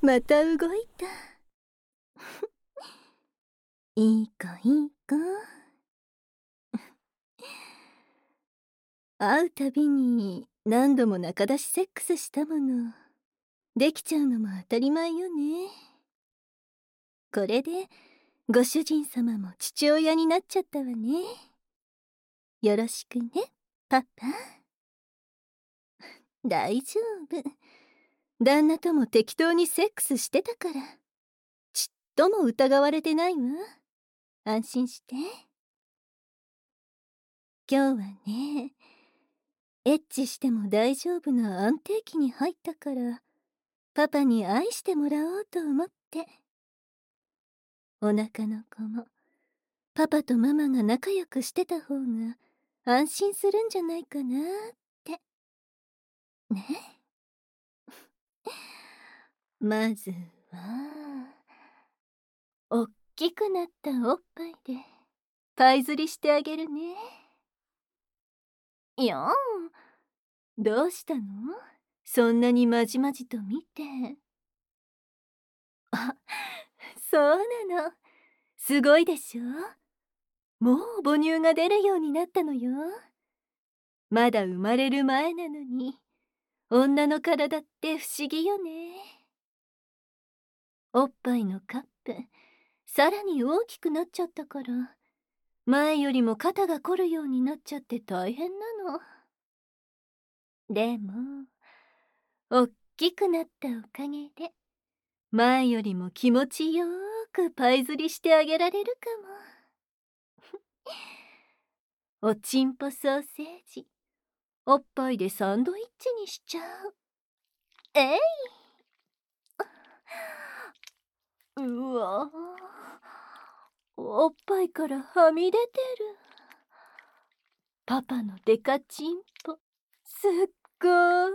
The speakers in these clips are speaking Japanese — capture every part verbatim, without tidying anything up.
また動いた。いい子いい子。会うたびに何度も仲出しセックスしたもの。できちゃうのも当たり前よね。これでご主人様も父親になっちゃったわね。よろしくね、パパ。大丈夫。旦那とも適当にセックスしてたから。ちっとも疑われてないわ。安心して。今日はね、エッチしても大丈夫な安定期に入ったから、パパに愛してもらおうと思って。お腹の子もパパとママが仲良くしてた方が安心するんじゃないかなってね。まずはおっきくなったおっぱいでパイ釣りしてあげるね。いやん、どうしたの？そんなにまじまじと見て。あ、そうなの。すごいでしょ。もう母乳が出るようになったのよ。まだ生まれる前なのに。女の体って不思議よね。おっぱいのカップさらに大きくなっちゃったから、前よりも肩が凝るようになっちゃって大変なの。でもおっきくなったおかげで前よりも気持ちよーくパイ釣りしてあげられるかも。おちんぽソーセージおっぱいでサンドイッチにしちゃう。えいうわ、おっぱいからはみ出てる。パパのデカチンポすっごーい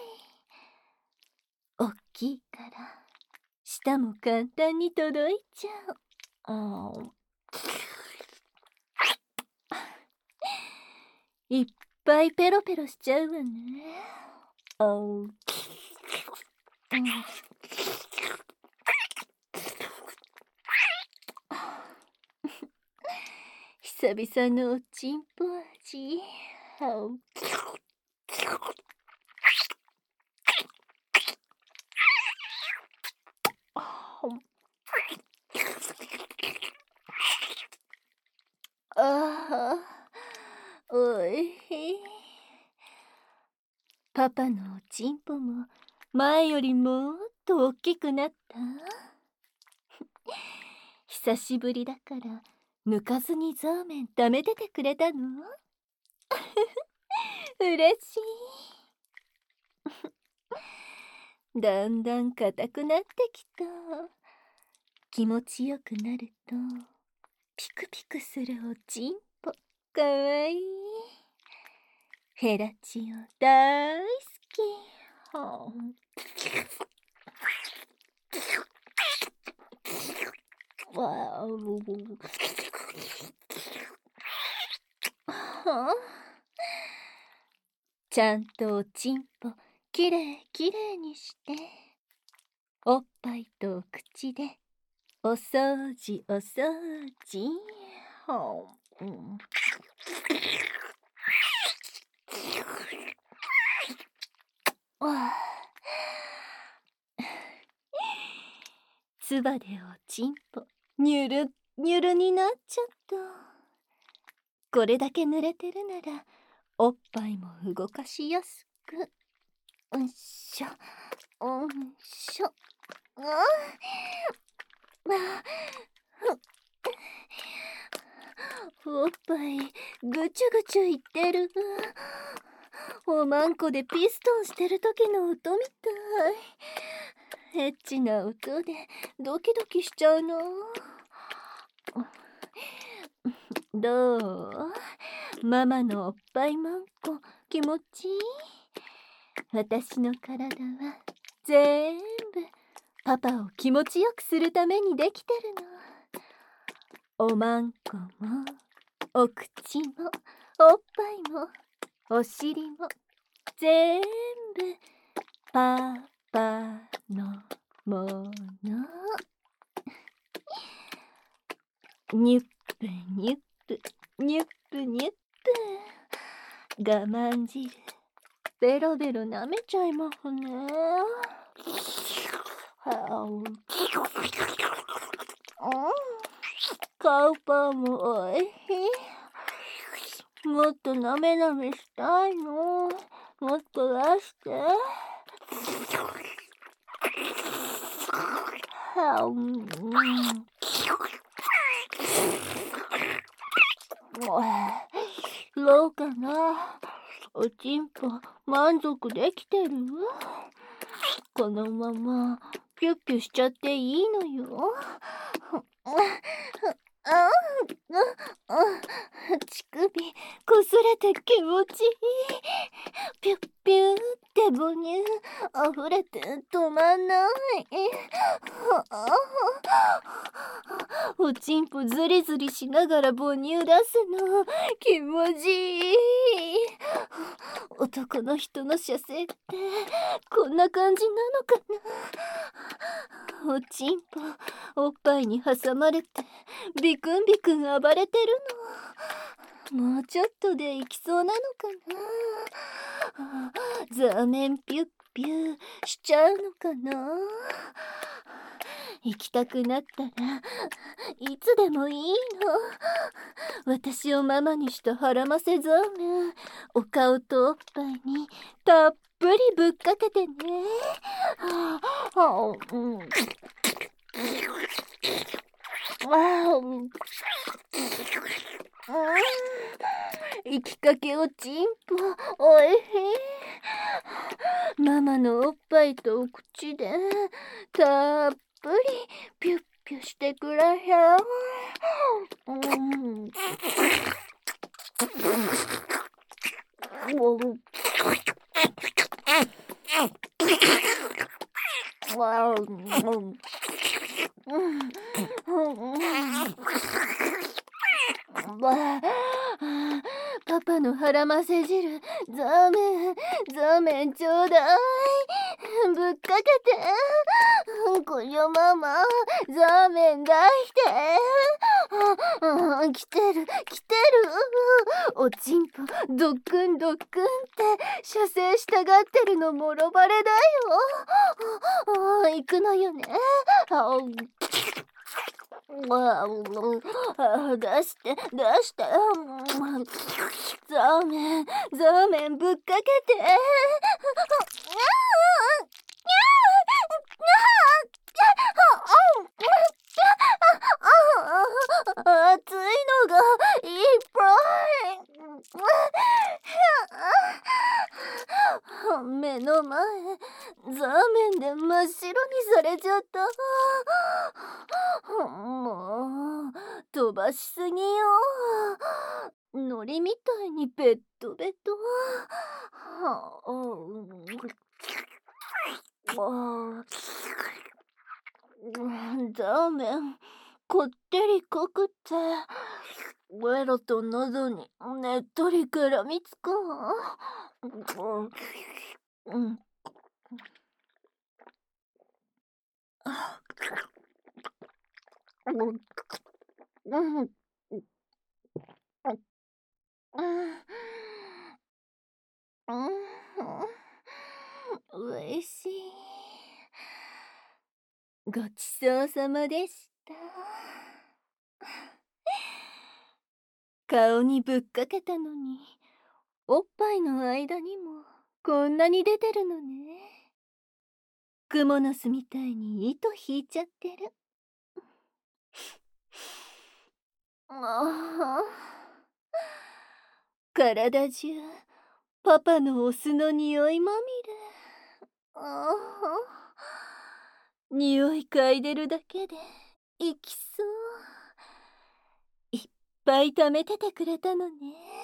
おっきいから舌も簡単に届いちゃう。あいっぱいペロペロしちゃうわね。あう久々のおちんぽ味。あうああ、おいしい。パパのおちんぽも前よりもっと大きくなった。久しぶりだから抜かずにザーメン食べててくれたの？嬉しい。だんだん硬くなってきた。気持ちよくなるとピクピクするおちんぽかわいい。ヘラチオ大好き。はあ、わあ、はあ、ちゃんとおちんぽきれいきれいにしておっぱいとお口でお掃除お掃除。はあ、うん、わあ、つばでおちんぽにゅるにゅるになっちゃった。これだけ濡れてるならおっぱいも動かしやすく。うんしょうんしょ。ああ、おっぱいぐちゅぐちゅいってる。おまんこでピストンしてる時の音みたい。エッチな音でドキドキしちゃうの。どう？ママのおっぱいまんこ気持ちいい？私の体は全部パパを気持ちよくするためにできてるの。おまんこもお口もおっぱいもお尻も全部パパのももの。にゅっぷにゅっぷにゅっぷにゅっぷ。我慢汁ベロベロ舐めちゃいますね。はうカウパーもおいしい。もっと舐め舐めしたいの。もっと出して。はうんどうかな。おちんぽ満足できてる？このままピュッピュしちゃっていいのよ。あ乳首こすれて気持ちいい。ピュッピューって母乳溢れて止まんない。おちんぽずりずりしながら母乳出すの気持ちいい。男の人の射精ってこんな感じなのかな。おちんぽおっぱいに挟まれてビクンビクン暴れてるの。もうちょっとで行きそうなのかな。ザーメンピュッピュしちゃうのかな。行きたくなったらいつでもいいの。私をママにした腹ませザーメンお顔とおっぱいにたっぷりぶっかけてね。はあはあ、うんあうん行きかけおちんぽおいしい。ママのおっぱいとお口でたっぷりピュッピュしてください。うんパパの腹ませ汁ザーメンザーメンちょうだい。ぶっかけて。こよママザーメン出して。来てる来てる。おちんぽドックンドックンって射精したがってるのもろバレだよ。行くのよね。出して出して。ザーメンザーメンぶっかけて。熱いのがいっぱい。目の前ザーメンで真っ白にされちゃった。もう飛ばしすぎよ。海苔みたいにベッドベト。ザーメンこってり濃くてベロと喉にねっとり絡みつくわ。うんうんうんおいしい。ごちそうさまでした。顔にぶっかけたのにおっぱいの間にもこんなに出てるのね。クモの巣みたいに糸引いちゃってる。ああ体中パパのお酢の匂いまみれ。ああ匂い嗅いでるだけでいきそう。いっぱい貯めててくれたのね。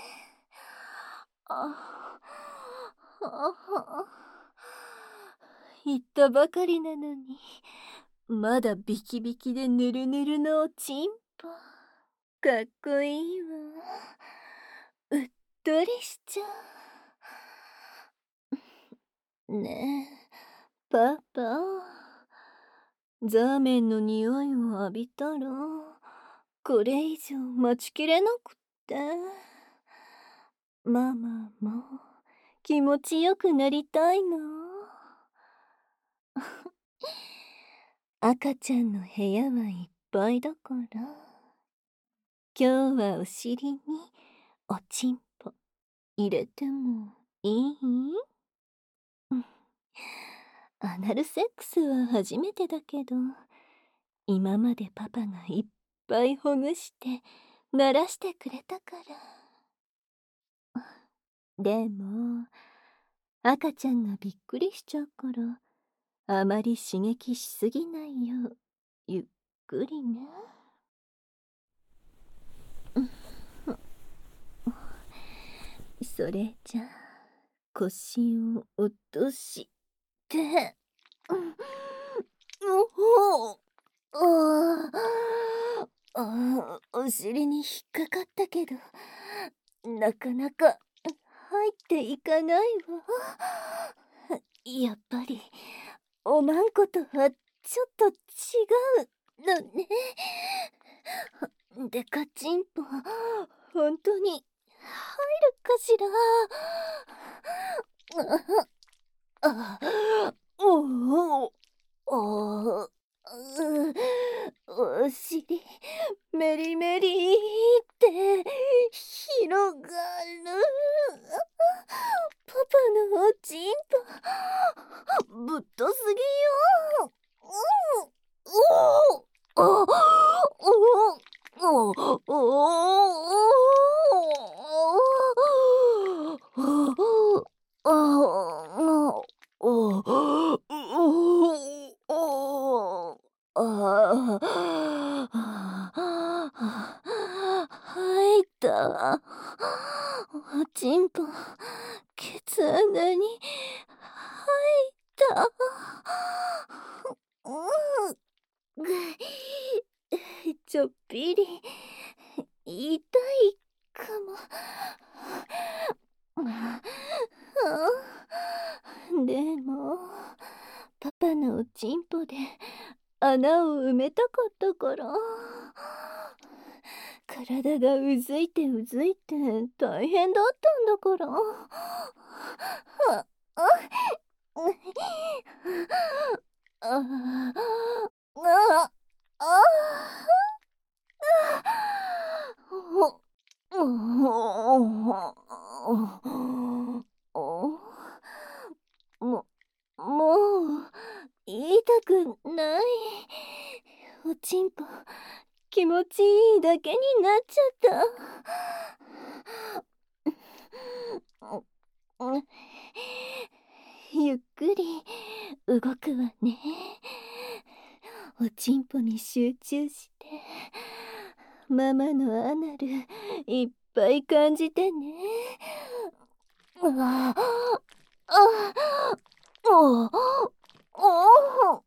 ああ言ったばかりなのにまだビキビキでぬるぬるのおちんぽかっこいいわ。うっとりしちゃう。ねえパパザーメンの匂いを浴びたら、これ以上待ちきれなくって。ママも気持ちよくなりたいの。赤ちゃんの部屋はいっぱいだから、今日はお尻におちんぽ入れてもいい？アナルセックスは初めてだけど、今までパパがいっぱいほぐして慣らしてくれたから。でも赤ちゃんがびっくりしちゃうから、あまり刺激しすぎないようゆっくりね。それじゃ腰を落として、おおあお尻に引っかかったけど、なかなか入っていかないわ。やっぱりおまんことはちょっと違うのね。でかちんぽ本当に入るかしら。ああおおおお尻メリメリって広がる。パパのおちんぽぶっとすぎよ。おおおおお入った。おちんぽケツ穴に入った。ちょっぴり痛いかも。でもパパのおちんぽで穴を埋めたかったから、体がうずいてうずいて大変だったんだから。ああああも、もう言いたくない。おちんぽ気持ちいいだけになっちゃった。ゆっくり動くわね。おちんぽに集中してママのアナルいっぱい感じてね。ああおおお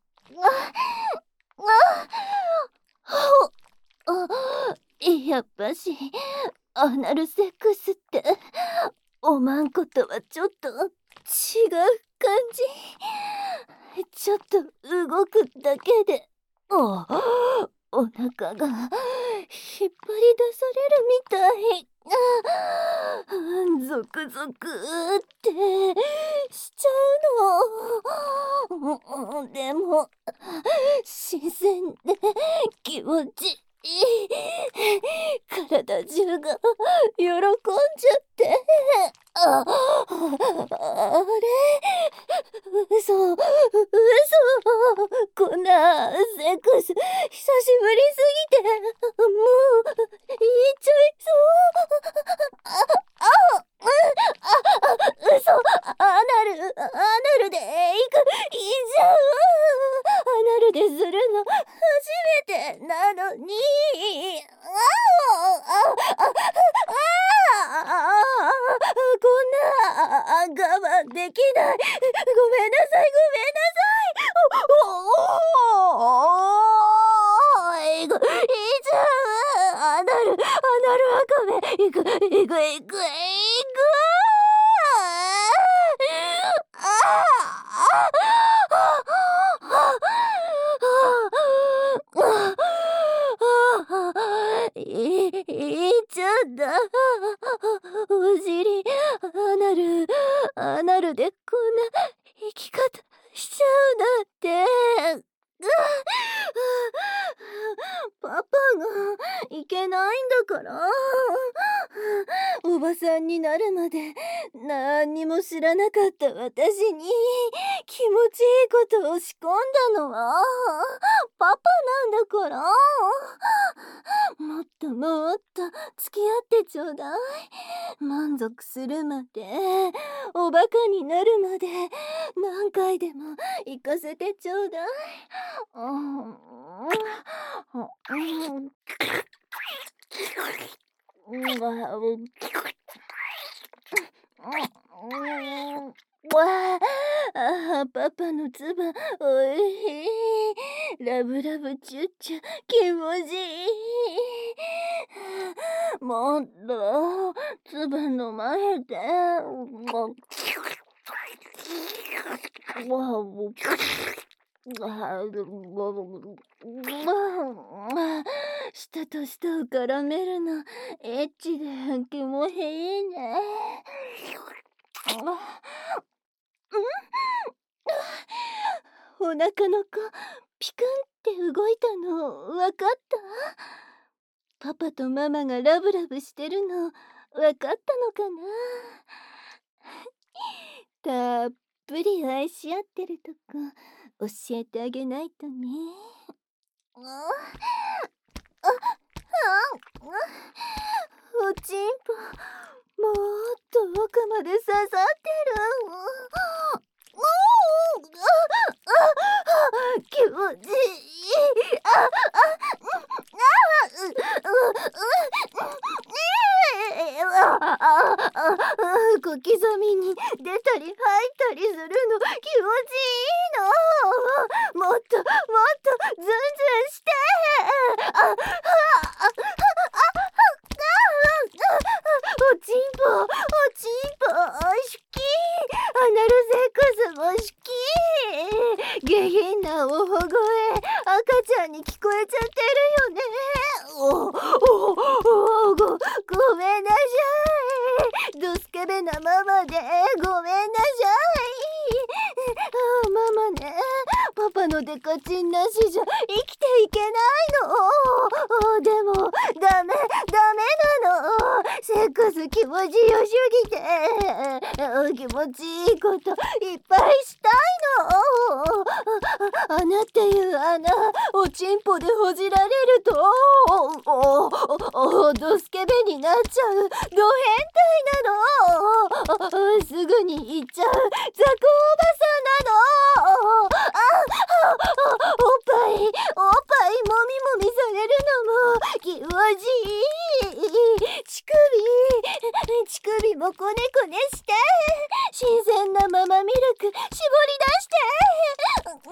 やっぱしアナルセックスっておまんことはちょっと違う感じ。ちょっと動くだけでおお腹が引っ張り出されるみたい。ゾクゾクってしちゃうの。でも新鮮で気持ちいい。体中が喜んじゃってああれ嘘嘘こんなセックス久しぶりすぎてもう言っちゃいそうあああ嘘アナルアナルで行くいいじゃん。アナルでするの初めてなのにこんな我慢できない。ごめんなさいごめんなさい。おおいくいいじゃん。アナルアナルワカメいくいくいくき方しちゃうなんて。パパがいけないんだから。おばさんになるまで何にも知らなかった私に気持ちいいことを仕込んだのはパパなんだから。もっともっと付き合ってちょうだい。満足するまで、おバカになるまで何回でも行かせてちょうだい。うんうんわあ、パパのつばおいしい。ラブラブチュッチュ気持ちいい。もっとつば飲まれて。舌と舌を絡めるのエッチで気持ちいいね。お腹の子ピクンって動いたのわかった？パパとママがラブラブしてるのわかったのかな？たっぷり愛し合ってるとこ教えてあげないとね。ああおちんぽもっと奥まで刺さってる。気持ちいい。ああ小刻みに出たり入ったりするの気持ちいいの。もっともっとズンズンして。おちんぽおちんぽ好き。アナルセックスも好き。下品なおほ声赤ちゃんに聞こえちゃってるよね。おおおごごめんなさい。ドスケベなママでごめんなさい。あママね、パパのデカチンなしじゃ生きていけないの。でもダメダメなの。セックス気持ちよすぎて気持ちいいこといっぱいしたいの。穴っていう穴おちんぽでほじられるとおおドスケベになっちゃうド変態なの。すぐに行っちゃう雑魚おばさんなの。あおっぱいおっぱいもみもみされるのも気持ちいい。乳首乳首もこねこねして新鮮なママミルク絞り出してああ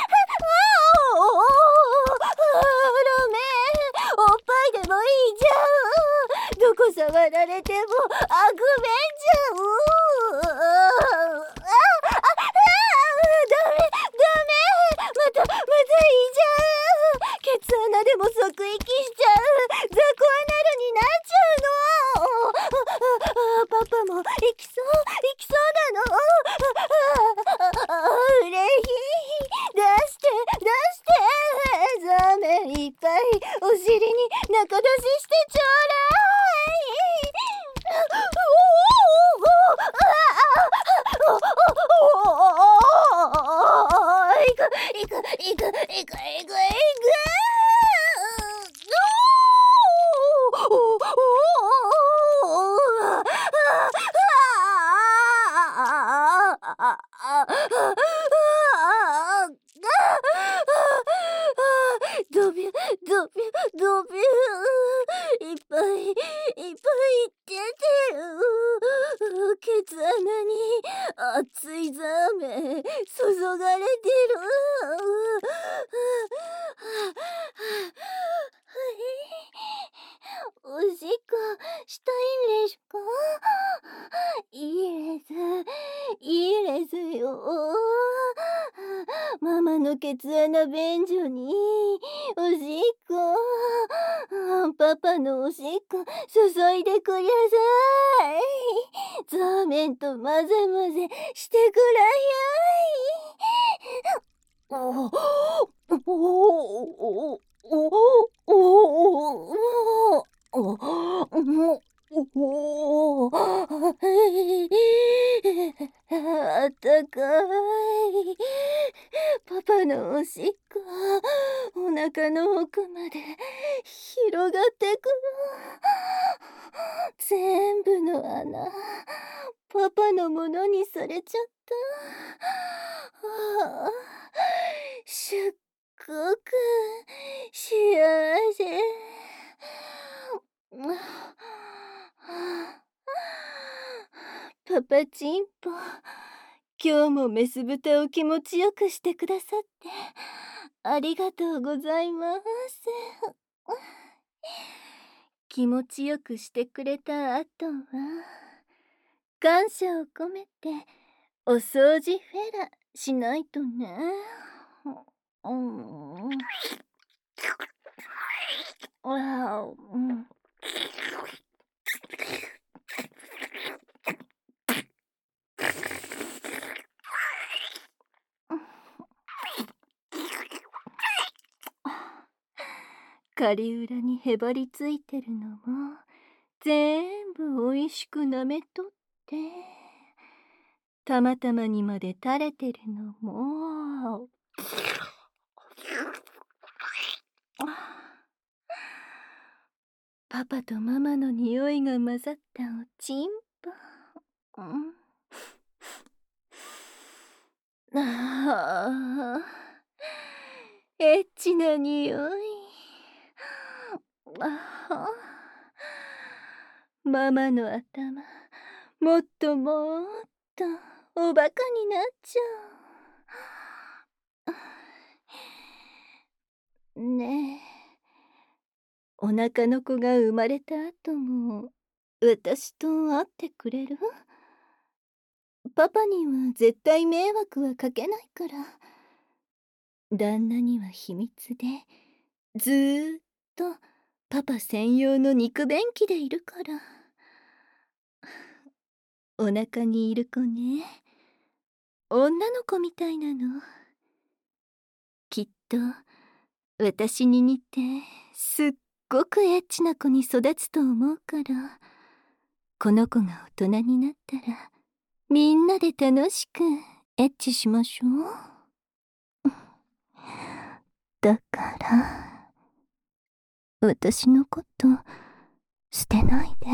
ダメおっぱいでもいいじゃん。どこ触られてもあぐめんじゃう。ああダメダメまたまたいいじゃん。ケツ穴でも即息しちゃう雑魚アナルになっちゃうの。パパも行きそう行きそうなの。うれしい出して出してザーメンいっぱいお尻に中出ししてちょうだい。いくいくいくいくいくいくドビュドビュドビュいっぱいいっぱい出てる。ケツ穴に熱いザーメン注がれてる。おしっこしたいんですか？いいですいいですよ。ママのケツ穴便所におしっこパパのおしっこ注いでください。ザーメンと混ぜ混ぜしてくらやい。 い。パパのおしっこ、お腹の奥まで広がってく。全部の穴、パパのものにされちゃった。ああ、すっごく幸せ。パパチンポ、今日もメス豚を気持ちよくしてくださってありがとうございます。気持ちよくしてくれた後は感謝を込めてお掃除フェラしないとね。うん。あうん。狩裏にへばりついてるのも全部おいしくなめとって、たまたまにまで垂れてるのもパパとママの匂いが混ざったおちんぽ。うん、ああ、エッチな匂い。あママの頭、もっともっとおバカになっちゃう。ねえ、お腹の子が生まれた後も私と会ってくれる？パパには絶対迷惑はかけないから。旦那には秘密でずーっとパパ専用の肉便器でいるから。お腹にいる子ね、女の子みたいなの。きっと私に似てすっごくエッチな子に育つと思うから、この子が大人になったらみんなで楽しくエッチしましょう。だから私のこと捨てないで。